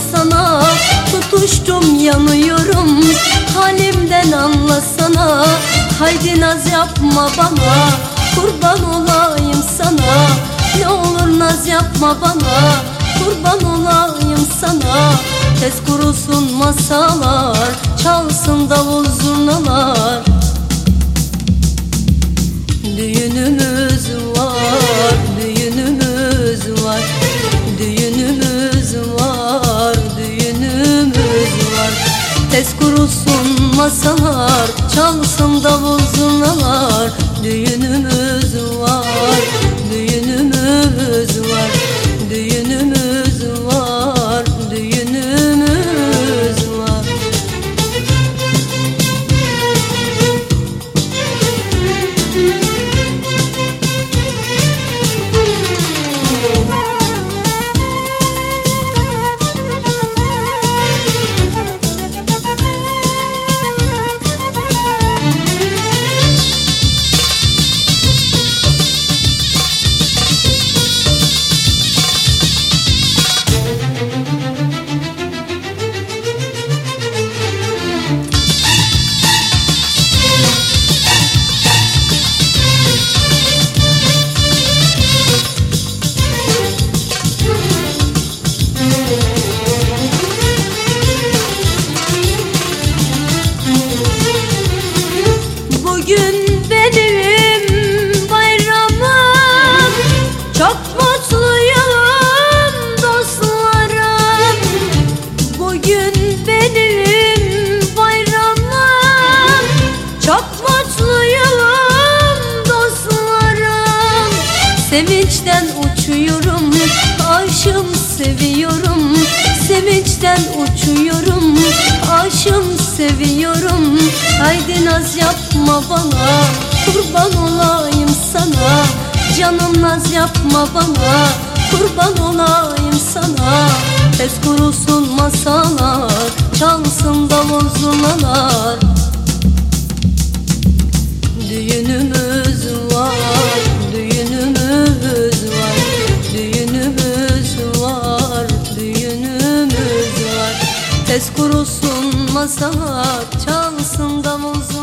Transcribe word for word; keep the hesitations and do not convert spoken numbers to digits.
anlasana. Tutuştum yanıyorum, halimden anlasana. Haydi naz yapma bana, kurban olayım sana. Ne olur naz yapma bana, kurban olayım sana. Tez kurusun masalar, çalsın davul zurnalar. Düğünümüz var, düğünümüz var, düğünümüz var, düğünümüz var. Tez kurusun masalar, çalsın davul zurnalar. Düğünümüz var, düğünümüz var, düğünümüz var, düğünümüz var. Bugün benim bayramım, çok mutluyum dostlarım. Bugün benim bayramım, çok mutluyum dostlarım. Sevinçten uçuyorum, aşım seviyorum. Sevinçten uçuyorum, aşım seviyorum. Haydi naz yapma bana, kurban olayım sana. Canım naz yapma bana, kurban olayım sana. Tez kurusun masalar, çalsın davul zurnalar. Düğünümüz var, düğünümüz var, düğünümüz var, düğünümüz var. Tez kurusun masalar, çalsın davul zurnalar.